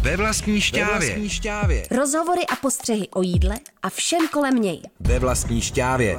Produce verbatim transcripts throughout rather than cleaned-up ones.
Ve vlastní šťávě. Ve vlastní šťávě. Rozhovory a postřehy o jídle a všem kolem něj. Ve vlastní šťávě.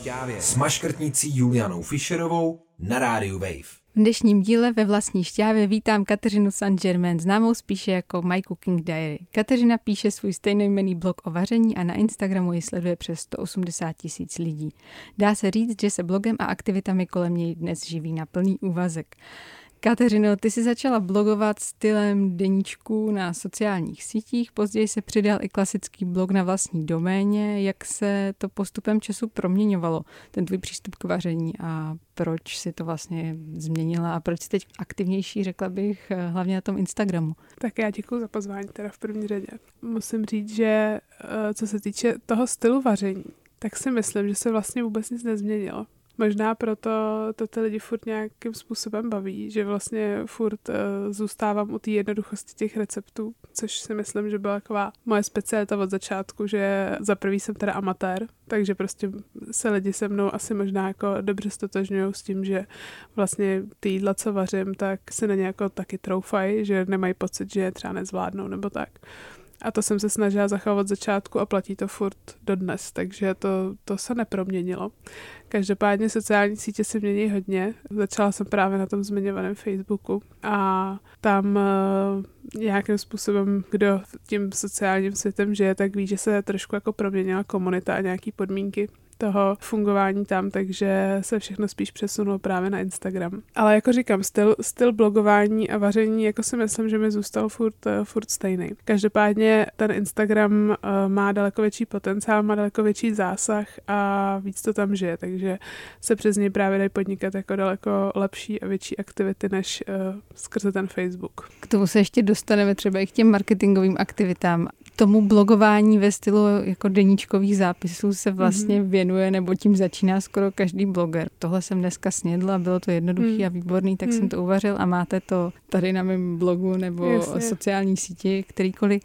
S maškrtnicí Julianou Fischerovou na rádiu Wave. V dnešním díle Ve vlastní šťávě vítám Kateřinu Saint-Germain, známou spíše jako My Cooking Diary. Kateřina píše svůj stejnojmenný blog o vaření a na Instagramu ji sleduje přes sto osmdesát tisíc lidí. Dá se říct, že se blogem a aktivitami kolem něj dnes živí na plný úvazek. Kateřino, ty jsi začala blogovat stylem deníčků na sociálních sítích, později se přidal i klasický blog na vlastní doméně. Jak se to postupem času proměňovalo, ten tvůj přístup k vaření a proč si to vlastně změnila a proč jsi teď aktivnější, řekla bych, hlavně na tom Instagramu? Tak já děkuji za pozvání teda v první řadě. Musím říct, že co se týče toho stylu vaření, tak si myslím, že se vlastně vůbec nic nezměnilo. Možná proto to ty lidi furt nějakým způsobem baví, že vlastně furt uh, zůstávám u té jednoduchosti těch receptů, což si myslím, že byla taková moje specialita od začátku, že za prvý jsem teda amatér, takže prostě se lidi se mnou asi možná jako dobře stotožňují s tím, že vlastně ty jídla, co vařím, tak se na ně jako taky troufají, že nemají pocit, že je třeba nezvládnou nebo tak. A to jsem se snažila zachovat od začátku a platí to furt dodnes, takže to, to se neproměnilo. Každopádně sociální sítě se mění hodně. Začala jsem právě na tom zmiňovaném Facebooku a tam uh, nějakým způsobem, kdo tím sociálním světem žije, tak ví, že se trošku jako proměnila komunita a nějaký podmínky toho fungování tam, takže se všechno spíš přesunulo právě na Instagram. Ale jako říkám, styl, styl blogování a vaření, jako si myslím, že mi zůstal furt, furt stejný. Každopádně ten Instagram uh, má daleko větší potenciál, má daleko větší zásah a víc to tam žije, takže se přes něj právě dají podnikat jako daleko lepší a větší aktivity než uh, skrze ten Facebook. K tomu se ještě dostaneme třeba i k těm marketingovým aktivitám. Tomu blogování ve stylu jako deníčkových zápisů se vlastně mm-hmm. věnuje, nebo tím začíná skoro každý bloger. Tohle jsem dneska snědla, bylo to jednoduchý mm. a výborný, tak mm. jsem to uvařil a máte to tady na mém blogu nebo Jasně. sociální síti, kterýkoliv.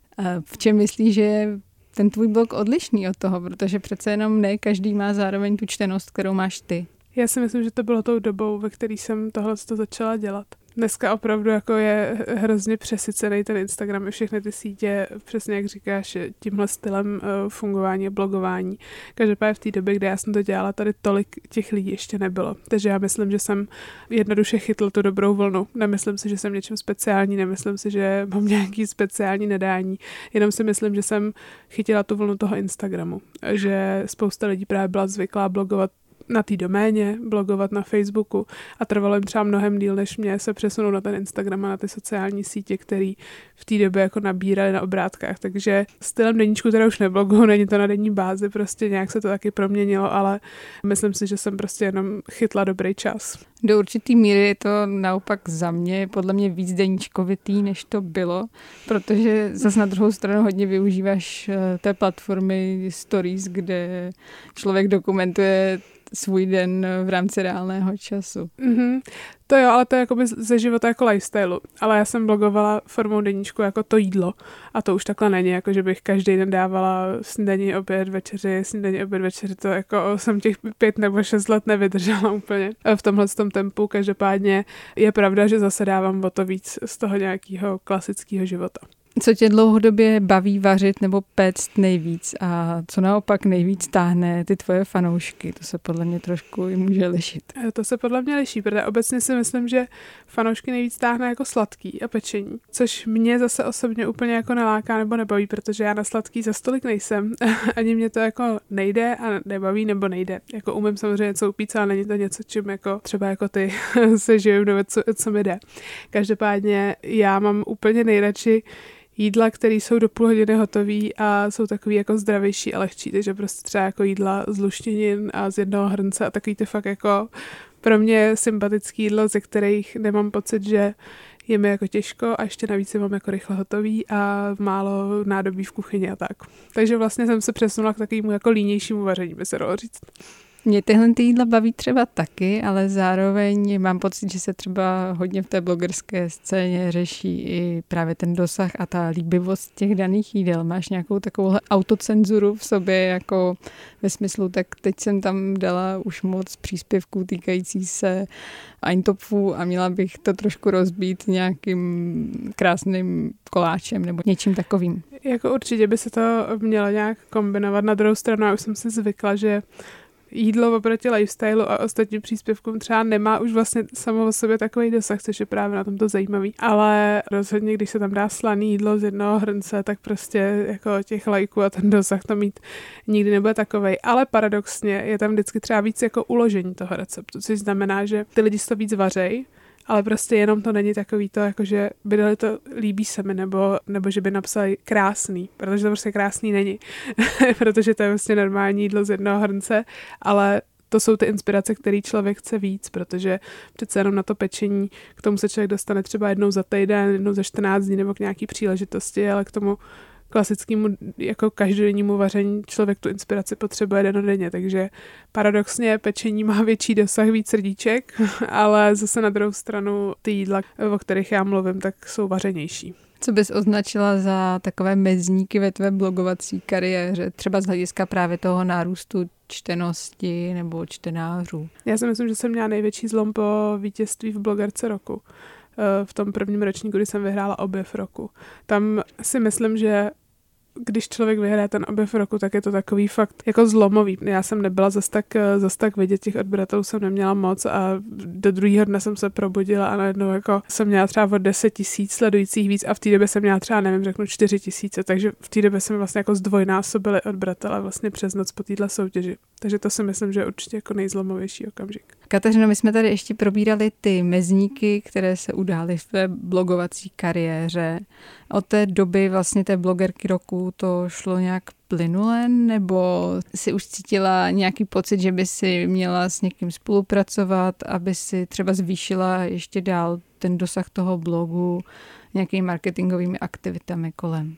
V čem myslíš, že je ten tvůj blog odlišný od toho, protože přece jenom ne každý má zároveň tu čtenost, kterou máš ty. Já si myslím, že to bylo tou dobou, ve které jsem tohle začala dělat. Dneska opravdu jako je hrozně přesycený ten Instagram i všechny ty sítě, přesně jak říkáš, tímhle stylem uh, fungování a blogování. Každopádně v té době, kdy já jsem to dělala, tady tolik těch lidí ještě nebylo. Takže já myslím, že jsem jednoduše chytl tu dobrou vlnu. Nemyslím si, že jsem něčím speciální, nemyslím si, že mám nějaký speciální nadání, jenom si myslím, že jsem chytila tu vlnu toho Instagramu. Že spousta lidí právě byla zvyklá blogovat na té doméně, blogovat na Facebooku a trvalo jim třeba mnohem díl, než mě se přesunout na ten Instagram a na ty sociální sítě, který v té době jako nabírali na obrátkách. Takže stylem deníčku teda už nebloguju, není to na denní bázi, prostě nějak se to taky proměnilo, ale myslím si, že jsem prostě jenom chytla dobrý čas. Do určitý míry je to naopak za mě podle mě víc deníčkovitý, než to bylo, protože zase na druhou stranu hodně využíváš té platformy Stories, kde člověk dokumentuje svůj den v rámci reálného času. Mm-hmm. To jo, ale to je jakoby ze života jako lifestyle. Ale já jsem blogovala formou deníčku jako to jídlo. A to už takhle není, jako že bych každý den dávala snídaní, oběd, večeři, snídaní, oběd, večeři. To jako jsem těch pět nebo šest let nevydržela úplně v tomhle tom tempu. Každopádně je pravda, že zase dávám o to víc z toho nějakého klasického života. Co tě dlouhodobě baví vařit nebo péct nejvíc a co naopak nejvíc táhne ty tvoje fanoušky? To se podle mě trošku i může lišit. To se podle mě liší, protože obecně si myslím, že fanoušky nejvíc táhne jako sladký a pečení, což mě zase osobně úplně jako neláká nebo nebaví, protože já na sladký za stolik nejsem. Ani mě to jako nejde a nebaví nebo nejde. Jako umím samozřejmě něco upít, ale není to něco, čím jako třeba jako ty se žijím nebo co, co mi jde. Každopádně já mám úplně nejradši jídla, které jsou do půl hodiny hotový a jsou takový jako zdravější a lehčí, takže prostě třeba jako jídla z luštěnin a z jednoho hrnce a takový ty fakt jako pro mě sympatický jídlo, ze kterých nemám pocit, že je mi jako těžko a ještě navíc je mám jako rychle hotový a málo nádobí v kuchyni a tak. Takže vlastně jsem se přesunula k takovému jako línějšímu vaření, by se dalo říct. Mě tyhle ty jídla baví třeba taky, ale zároveň mám pocit, že se třeba hodně v té blogerské scéně řeší i právě ten dosah a ta líbivost těch daných jídel. Máš nějakou takovou autocenzuru v sobě, jako ve smyslu, tak teď jsem tam dala už moc příspěvků týkající se Eintopfu a měla bych to trošku rozbít nějakým krásným koláčem nebo něčím takovým. Jako určitě by se to mělo nějak kombinovat. Na druhou stranu, já už jsem si zvykla, že jídlo oproti lifestylu a ostatním příspěvkům třeba nemá už vlastně samo o sobě takový dosah, což je právě na tomto zajímavý. Ale rozhodně, když se tam dá slaný jídlo z jednoho hrnce, tak prostě jako těch lajků a ten dosah to mít nikdy nebude takovej. Ale paradoxně je tam vždycky třeba víc jako uložení toho receptu, což znamená, že ty lidi si to víc vařej, ale prostě jenom to není takový to, jako že by dali to líbí se mi, nebo, nebo že by napsali krásný, protože to prostě krásný není, protože to je vlastně normální jídlo z jednoho hrnce, ale to jsou ty inspirace, které člověk chce víc, protože přece jenom na to pečení, k tomu se člověk dostane třeba jednou za týden, jednou za čtrnáct dní nebo k nějaký příležitosti, ale k tomu klasickému jako každodennímu vaření člověk tu inspiraci potřebuje dennodenně, takže paradoxně pečení má větší dosah, víc srdíček, ale zase na druhou stranu ty jídla, o kterých já mluvím, tak jsou vařenější. Co bys označila za takové mezníky ve tvé blogovací kariéře, třeba z hlediska právě toho nárůstu čtenosti nebo čtenářů? Já si myslím, že jsem měla největší zlom po vítězství v blogerce roku. V tom prvním ročníku, kdy jsem vyhrála objev roku. Tam si myslím, že když člověk vyhraje ten objev roku, tak je to takový fakt jako zlomový. Já jsem nebyla zas tak, zas tak vidět, těch odběratelů jsem neměla moc a do druhého dne jsem se probudila a najednou jako jsem měla třeba o deset tisíc sledujících víc a v té době jsem měla třeba, nevím, řeknu čtyři tisíce, takže v té době jsem vlastně jako zdvojnásobili odběratele vlastně přes noc po téhle soutěži. Takže to si myslím, že je určitě jako nejzlomovější okamžik. Kateřino, my jsme tady ještě probírali ty mezníky, které se udály v té blogovací kariéře. Od té doby vlastně té blogerky roku to šlo nějak plynule, nebo si už cítila nějaký pocit, že by si měla s někým spolupracovat, aby si třeba zvýšila ještě dál ten dosah toho blogu nějakými marketingovými aktivitami kolem?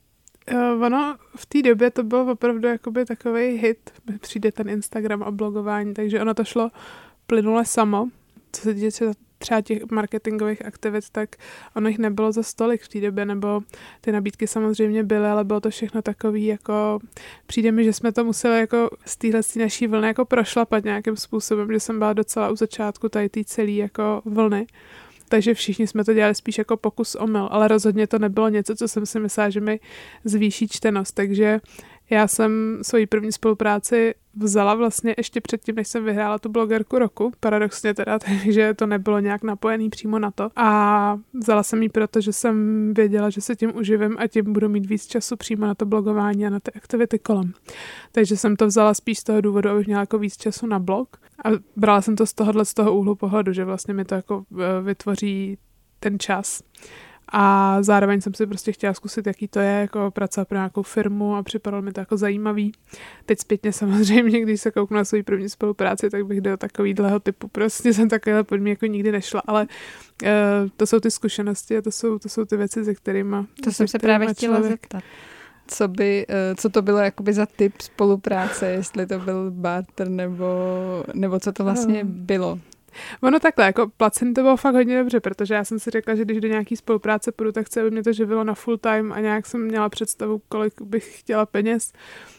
Uh, ono v té době to byl opravdu jakoby takovej hit, přijde ten Instagram a blogování, takže ono to šlo plynule samo. Co se týče třeba těch marketingových aktivit, tak ono jich nebylo za stolik v té době, nebo ty nabídky samozřejmě byly, ale bylo to všechno takový, jako přijde mi, že jsme to museli jako z téhle naší vlny jako prošlapat nějakým způsobem, že jsem byla docela u začátku tady té celé jako vlny. Takže všichni jsme to dělali spíš jako pokus omyl, ale rozhodně to nebylo něco, co jsem si myslela, že mi zvýší čtenost. Takže já jsem svoji první spolupráci vzala vlastně ještě předtím, než jsem vyhrála tu blogerku roku, paradoxně teda, takže to nebylo nějak napojený přímo na to. A vzala jsem ji proto, že jsem věděla, že se tím uživím a tím budu mít víc času přímo na to blogování a na ty aktivity kolem. Takže jsem to vzala spíš z toho důvodu, abych měla jako víc času na blog. A brala jsem to z tohohle z toho úhlu pohledu, že vlastně mi to jako vytvoří ten čas. A zároveň jsem si prostě chtěla zkusit, jaký to je, jako pracovat pro nějakou firmu a připadalo mi to jako zajímavý. Teď zpětně samozřejmě, když se kouknu na svou první spolupráci, tak bych do takovýhleho typu prostě jsem takovéhle podmínky jako nikdy nešla, ale uh, to jsou ty zkušenosti a to jsou, to jsou ty věci, se kterými To jsem se právě chtěla člověk... zeptat. Co, by, co to bylo jakoby za typ spolupráce, jestli to byl barter nebo, nebo co to vlastně bylo? Ono takhle, jako placení to bylo fakt hodně dobře, protože já jsem si řekla, že když do nějaký spolupráce půjdu, tak chci, aby mě to živilo na full time a nějak jsem měla představu, kolik bych chtěla peněz.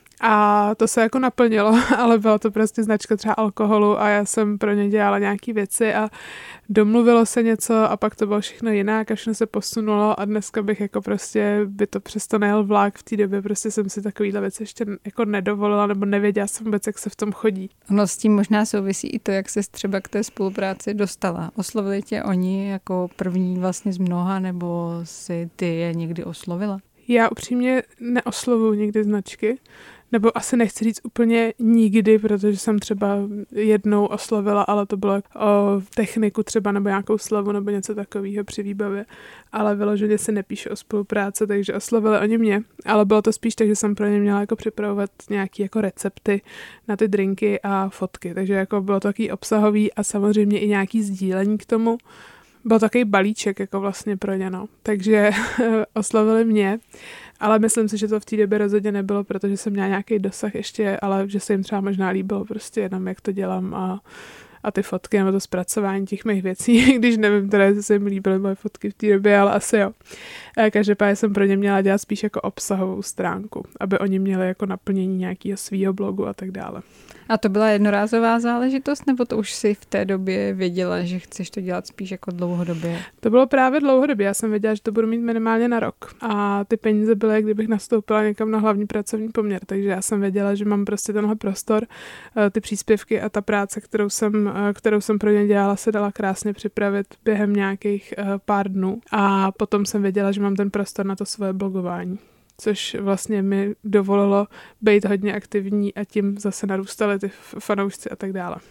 A to se jako naplnilo, ale byla to prostě značka třeba alkoholu a já jsem pro ně dělala nějaký věci a domluvilo se něco a pak to bylo všechno jinak a všechno se posunulo a dneska bych jako prostě by to přesto nejel vlak v té době, prostě jsem si takovýhle věci ještě jako nedovolila nebo nevěděla jsem vůbec, jak se v tom chodí. Ono s tím možná souvisí i to, jak ses třeba k té spolupráci dostala. Oslovili tě oni jako první vlastně z mnoha nebo si ty je někdy oslovila? Já upřímně neoslovuju nikdy značky, nebo asi nechci říct úplně nikdy, protože jsem třeba jednou oslovila, ale to bylo o techniku třeba nebo nějakou slavu nebo něco takového při výbavě, ale vyloženě se nepíše o spolupráce, takže oslovili oni mě, ale bylo to spíš tak, že jsem pro ně měla jako připravovat nějaké jako recepty na ty drinky a fotky, takže jako bylo to takový obsahový a samozřejmě i nějaký sdílení k tomu. Byl takový balíček jako vlastně pro ně, no. Takže oslovili mě Ale myslím si, že to v té době rozhodně nebylo, protože jsem měla nějaký dosah ještě, ale že se jim třeba možná líbilo prostě jenom, jak to dělám a, a ty fotky nebo to zpracování těch mých věcí, když nevím teda, jestli se jim líbily moje fotky v té době, ale asi jo. Každopádně jsem pro ně měla dělat spíš jako obsahovou stránku, aby oni měli jako naplnění nějakého svýho blogu a tak dále. A to byla jednorázová záležitost, nebo to už si v té době věděla, že chceš to dělat spíš jako dlouhodobě? To bylo právě dlouhodobě. Já jsem věděla, že to budu mít minimálně na rok. A ty peníze byly, kdybych nastoupila někam na hlavní pracovní poměr. Takže já jsem věděla, že mám prostě tenhle prostor, ty příspěvky a ta práce, kterou jsem, kterou jsem pro ně dělala, se dala krásně připravit během nějakých pár dnů. A potom jsem věděla, že mám ten prostor na to svoje blogování, což vlastně mi dovolilo být hodně aktivní a tím zase narůstaly ty fanoušci a tak dále.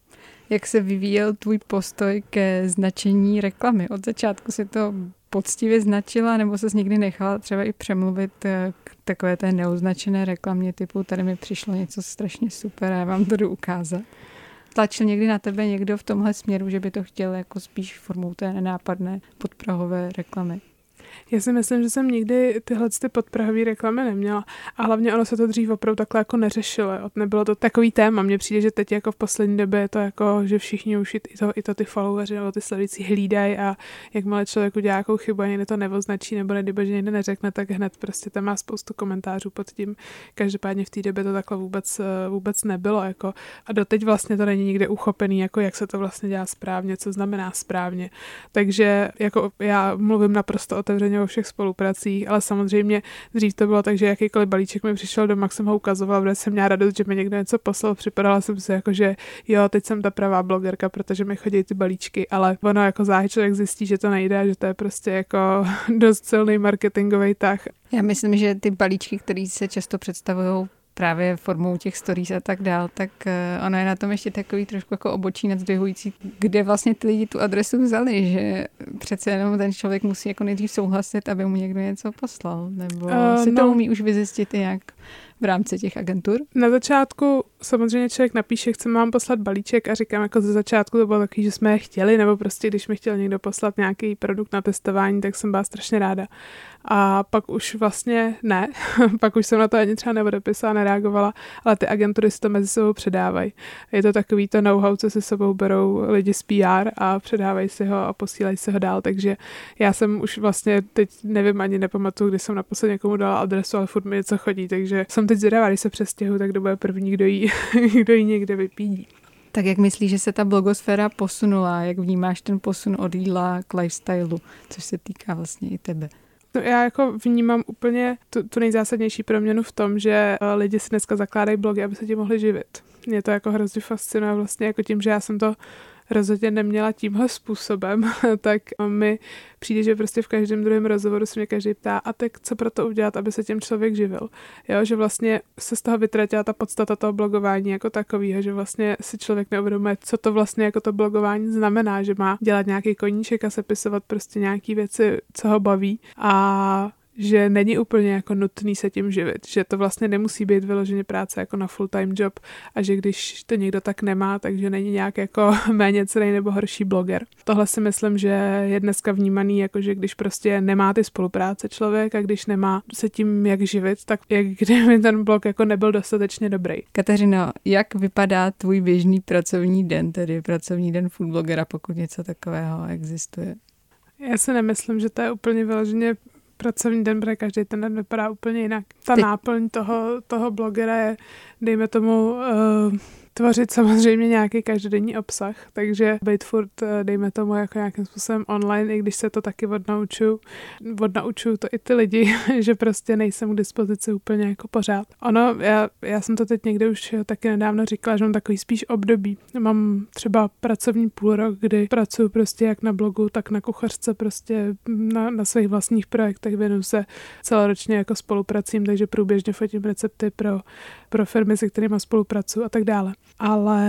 Jak se vyvíjel tvůj postoj ke značení reklamy? Od začátku si to poctivě značila, nebo ses někdy nechala třeba i přemluvit k takové té neoznačené reklamě typu tady mi přišlo něco strašně super a já vám to jdu ukázat? Tlačil někdy na tebe někdo v tomhle směru, že by to chtěl jako spíš formou té nenápadné podprahové reklamy? Já si myslím, že jsem nikdy tyhle ty podprahové reklamy neměla a hlavně ono se to dřív opravdu takhle jako neřešilo. Nebylo to takový téma. Mně přijde, že teď jako v poslední době je to jako, že všichni už i to, i to ty followeri nebo ty sledující hlídají a jakmile člověk udělá nějakou chybu a někde to neoznačí nebo nedýba, že někde neřekne, tak hned prostě tam má spoustu komentářů pod tím. Každopádně v té době to takhle vůbec, vůbec nebylo. Jako. A doteď vlastně to není nikde uchopený, jako jak se to vlastně dělá správně, co znamená správně. Takže jako já mluvím naprosto otevřeně o všech spolupracích, ale samozřejmě dřív to bylo tak, že jakýkoliv balíček mi přišel doma, jsem ho ukazovala, protože jsem měla radost, že mi někdo něco poslal, připadala jsem si jako, že jo, teď jsem ta pravá blogerka, protože mi chodí ty balíčky, ale ono jako záhy člověk zjistí, že to nejde a že to je prostě jako dost silný marketingový tah. Já myslím, že ty balíčky, které se často představují právě formou těch stories a tak dál, tak ono je na tom ještě takový trošku jako obočí nadzdvihující, kde vlastně ty lidi tu adresu vzali, že přece jenom ten člověk musí jako nejdřív souhlasit, aby mu někdo něco poslal, nebo uh, si to no. umí už vyzjistit nějak v rámci těch agentur? Na začátku samozřejmě člověk napíše, chce vám poslat balíček a říkám, jako ze začátku to bylo takový, že jsme je chtěli, nebo prostě když mi chtěl někdo poslat nějaký produkt na testování, tak jsem byla strašně ráda. A pak už vlastně ne, pak už jsem na to ani třeba neodepisala, nereagovala, ale ty agentury si to mezi sebou předávají. Je to takový to know-how, co si sebou berou lidi z P R a předávají si ho a posílají si ho dál, takže já jsem už vlastně teď nevím, ani nepamatuju, kdy jsem naposled někomu dala adresu, ale furt mi něco chodí, takže jsem teď zvědavá, když se přestěhuji, tak kdo bude první, kdo jí, kdo jí někde vypídí. Tak jak myslíš, že se ta blogosféra posunula? Jak vnímáš ten posun od jídla k lifestylu, což se týká vlastně i tebe? No, já jako vnímám úplně tu, tu nejzásadnější proměnu v tom, že lidi si dneska zakládají blogy, aby se tím mohli živit. Mě to jako hrozně fascinuje vlastně jako tím, že já jsem to rozhodně neměla tímhle způsobem, tak mi přijde, že prostě v každém druhém rozhovoru se mě každý ptá, a tak co pro to udělat, aby se tím člověk živil. Jo, že vlastně se z toho vytratila ta podstata toho blogování jako takového, že vlastně si člověk neuvědomuje, co to vlastně jako to blogování znamená, že má dělat nějaký koníček a sepisovat prostě nějaký věci, co ho baví a že není úplně jako nutný se tím živit, že to vlastně nemusí být vyloženě práce jako na full-time job a že když to někdo tak nemá, takže není nějak jako méně cenný nebo horší bloger. Tohle si myslím, že je dneska vnímaný jako, že když prostě nemá ty spolupráce člověk a když nemá se tím jak živit, tak jak kdyby ten blog jako nebyl dostatečně dobrý. Kateřino, jak vypadá tvůj běžný pracovní den, tedy pracovní den foodblogera, pokud něco takového existuje? Já si nemyslím, že to je úplně vyloženě pracovní den, protože každý ten den vypadá úplně jinak. Ta Ty... náplň toho, toho blogera je, dejme tomu, uh, tvořit samozřejmě nějaký každodenní obsah, takže být furt, dejme tomu, jako nějakým způsobem online, i když se to taky odnaučuju. Odnaučuju to i ty lidi, že prostě nejsem k dispozici úplně jako pořád. Ono, já, já jsem to teď někde už taky nedávno říkala, že mám takový spíš období. Mám třeba pracovní půlrok, kdy pracuji prostě jak na blogu, tak na kuchařce, prostě na, na svých vlastních projektech, věnuju se celoročně jako spolupracím, takže průběžně fotím recepty pro, pro firmy, se kterými spolupracuji a tak dále. Ale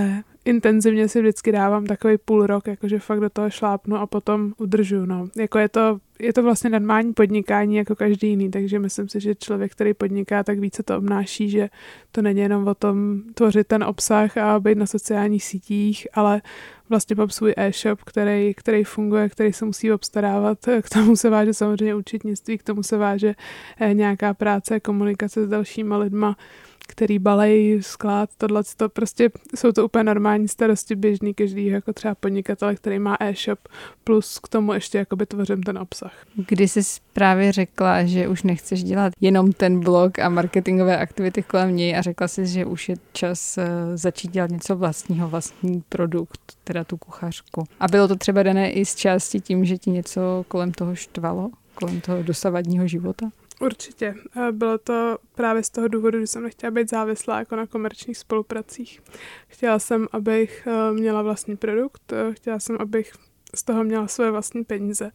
intenzivně si vždycky dávám takový půl rok, jakože fakt do toho šlápnu a potom udržuju, no. Jako je to, je to vlastně normální podnikání jako každý jiný, takže myslím si, že člověk, který podniká, tak více to obnáší, že to není jenom o tom tvořit ten obsah a být na sociálních sítích, ale vlastně mám svůj e-shop, který, který funguje, který se musí obstarávat, k tomu se váže samozřejmě účetnictví, k tomu se váže nějaká práce, komunikace s dalšíma lidma, který balej, sklad, tohle, to prostě jsou to úplně normální starosti běžný každý, jako třeba podnikatel, který má e-shop, plus k tomu ještě jakoby tvořím ten obsah. Kdy jsi právě řekla, že už nechceš dělat jenom ten blog a marketingové aktivity kolem něj a řekla jsi, že už je čas začít dělat něco vlastního, vlastní produkt, teda tu kuchařku. A bylo to třeba dané i z části tím, že ti něco kolem toho štvalo, kolem toho dosavadního života? Určitě. Bylo to právě z toho důvodu, že jsem nechtěla být závislá jako na komerčních spolupracích. Chtěla jsem, abych měla vlastní produkt, chtěla jsem, abych z toho měla svoje vlastní peníze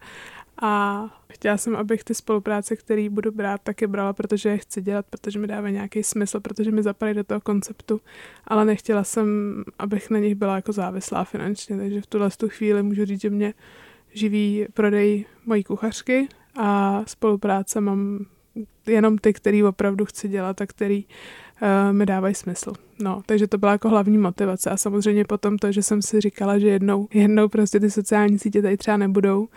a chtěla jsem, abych ty spolupráce, které budu brát, taky brala, protože je chci dělat, protože mi dávají nějaký smysl, protože mi zapadají do toho konceptu, ale nechtěla jsem, abych na nich byla jako závislá finančně, takže v tuhle tu chvíli můžu říct, že mě živí prodej mojí kuchařky a spolupráce mám jenom ty, který opravdu chci dělat a který uh, mi dávají smysl. No, takže to byla jako hlavní motivace a samozřejmě potom to, že jsem si říkala, že jednou, jednou prostě ty sociální sítě tady třeba nebudou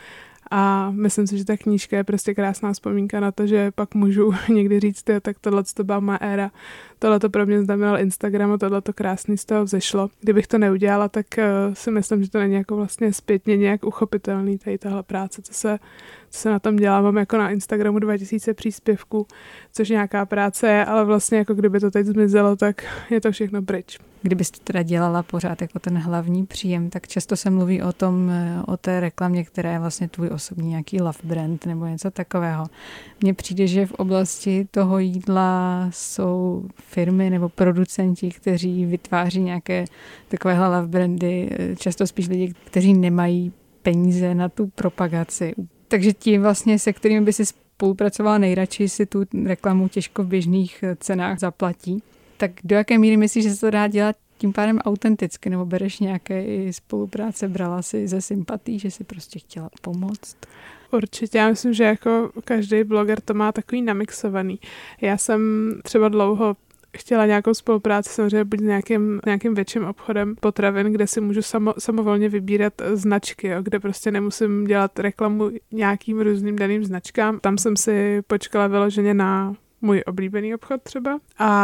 a myslím si, že ta knížka je prostě krásná vzpomínka na to, že pak můžu někdy říct, tak tohle to byla má éra, tohle to pro mě znamenal Instagram a tohle to krásný z toho vzešlo. Kdybych to neudělala, tak uh, si myslím, že to není jako vlastně zpětně nějak uchopitelný tady tahle práce, co se, co se na tom dělá. Mám jako na Instagramu dva tisíce příspěvků, což nějaká práce je, ale vlastně jako kdyby to teď zmizelo, tak je to všechno pryč. Kdybys to teda dělala pořád jako ten hlavní příjem, tak často se mluví o tom, o té reklamě, která je vlastně tvůj osobní nějaký love brand nebo něco takového. Mně přijde, že v oblasti toho jídla jsou firmy nebo producenti, kteří vytváří nějaké takovéhle love brandy, často spíš lidi, kteří nemají peníze na tu propagaci. Takže ti vlastně, se kterými by si spolupracovala nejradši, si tu reklamu těžko v běžných cenách zaplatí. Tak do jaké míry myslíš, že se to dá dělat tím pádem autenticky, nebo bereš nějaké i spolupráce, brala si ze sympatí, že si prostě chtěla pomoct? Určitě, já myslím, že jako každý bloger to má takový namixovaný. Já jsem třeba dlouho chtěla nějakou spolupráci samozřejmě buď s nějakým, nějakým větším obchodem potravin, kde si můžu samo, samovolně vybírat značky, jo, kde prostě nemusím dělat reklamu nějakým různým daným značkám. Tam jsem si počkala vyloženě na můj oblíbený obchod třeba,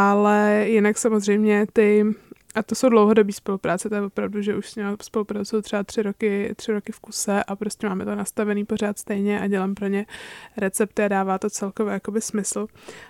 ale jinak samozřejmě ty, a to jsou dlouhodobý spolupráce, to je opravdu, že už s nimi spolupracuju třeba tři roky, tři roky v kuse a prostě máme to nastavený pořád stejně a dělám pro ně recepty a dává to celkově jakoby smysl,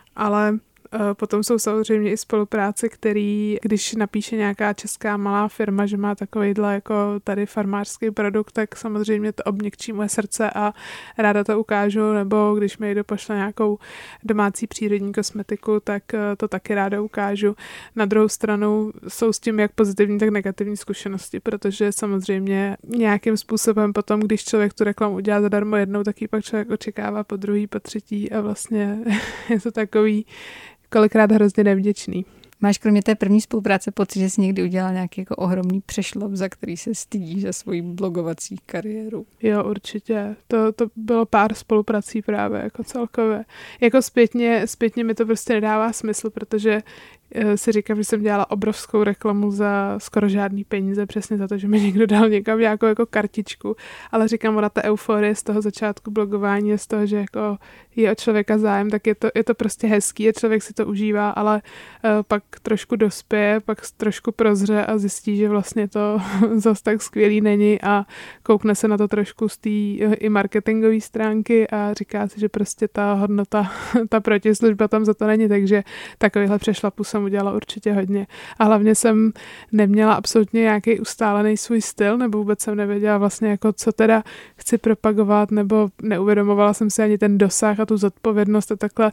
ale potom jsou samozřejmě i spolupráce, který, když napíše nějaká česká malá firma, že má takovýhle jako tady farmářský produkt, tak samozřejmě to obměkčí moje srdce a ráda to ukážu, nebo když mi někdo pošle nějakou domácí přírodní kosmetiku, tak to taky ráda ukážu. Na druhou stranu jsou s tím jak pozitivní, tak negativní zkušenosti, protože samozřejmě nějakým způsobem potom, když člověk tu reklamu udělá zadarmo jednou, tak ji pak člověk očekává po druhý, po třetí a vlastně je to takový kolikrát hrozně nevděčný. Máš kromě té první spolupráce pocit, že jsi někdy udělala nějaký jako ohromný přešlap, za který se stydíš za svoji blogovací kariéru? Jo, určitě. To, to bylo pár spoluprací právě jako celkově. Jako zpětně, zpětně mi to prostě nedává smysl, protože si říkám, že jsem dělala obrovskou reklamu za skoro žádný peníze, přesně za to, že mi někdo dal někam nějakou jako kartičku, ale říkám, ona ta euforie z toho začátku blogování, z toho, že jako je o člověka zájem, tak je to, je to prostě hezký a člověk si to užívá, ale uh, pak trošku dospěje, pak trošku prozře a zjistí, že vlastně to zas tak skvělý není a koukne se na to trošku z té uh, i marketingové stránky a říká si, že prostě ta hodnota, ta protislužba tam za to není, takže takovýhle přešlapu jsem udělala určitě hodně. A hlavně jsem neměla absolutně nějaký ustálený svůj styl, nebo vůbec jsem nevěděla vlastně jako co teda chci propagovat, nebo neuvědomovala jsem si ani ten dosah a tu zodpovědnost a takhle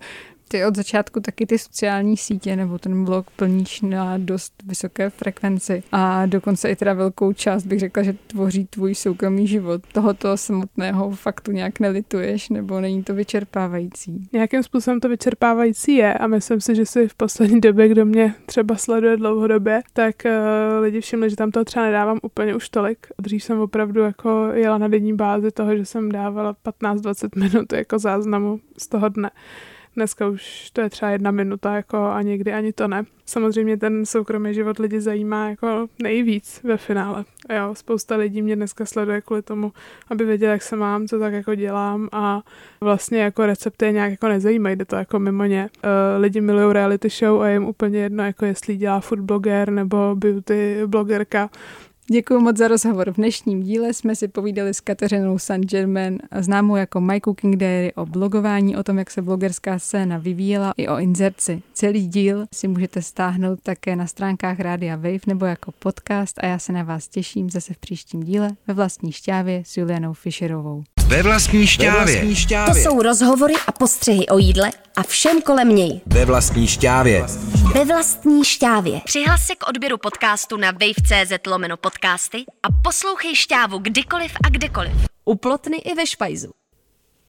Ty od začátku taky ty sociální sítě nebo ten blog plníš na dost vysoké frekvenci a dokonce i teda velkou část bych řekla, že tvoří tvůj soukromý život. Tohoto samotného faktu nějak nelituješ nebo není to vyčerpávající? Nějakým způsobem to vyčerpávající je a myslím si, že si v poslední době, kdo mě třeba sleduje dlouhodobě, tak uh, lidi všimli, že tam toho třeba nedávám úplně už tolik. Dřív jsem opravdu jako jela na denní bázi toho, že jsem dávala patnáct dvacet minut jako záznamu z toho dne. Dneska už to je třeba jedna minuta jako a někdy ani to ne. Samozřejmě ten soukromý život lidi zajímá jako nejvíc ve finále. Jo, spousta lidí mě dneska sleduje kvůli tomu, aby věděli, jak se mám, co tak jako dělám a vlastně jako recepty nějak jako nezajímají, jde to jako mimo ně. Uh, lidi milují reality show a je jim úplně jedno, jako jestli dělá food bloger nebo beauty blogerka. Děkuji moc za rozhovor. V dnešním díle jsme si povídali s Kateřinou Saint-Germain, známou jako My Cooking Diary, o blogování, o tom, jak se blogerská scéna vyvíjela, i o inzerci. Celý díl si můžete stáhnout také na stránkách Rádia Wave nebo jako podcast a já se na vás těším zase v příštím díle ve vlastní šťávě s Julianou Fischerovou. Ve vlastní šťávě. Ve vlastní šťávě. To jsou rozhovory a postřehy o jídle a všem kolem něj. Ve vlastní šťávě. Ve vlastní šťávě. Přihlas se k odběru podcastu na wave.cz lomeno podcasty a poslouchej Šťávu kdykoliv a kdekoliv. U Plotny i ve Špajzu.